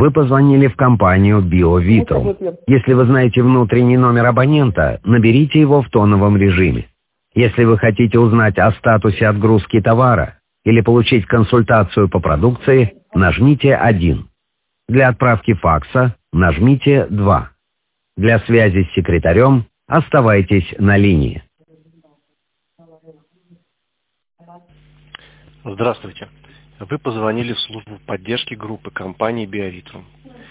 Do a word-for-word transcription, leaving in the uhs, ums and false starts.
Вы позвонили в компанию BioVitrum. Если вы знаете внутренний номер абонента, наберите его в тоновом режиме. Если вы хотите узнать о статусе отгрузки товара или получить консультацию по продукции, нажмите один. Для отправки факса нажмите два. Для связи с секретарем оставайтесь на линии. Здравствуйте. Вы позвонили в службу поддержки группы компании BioVitrum.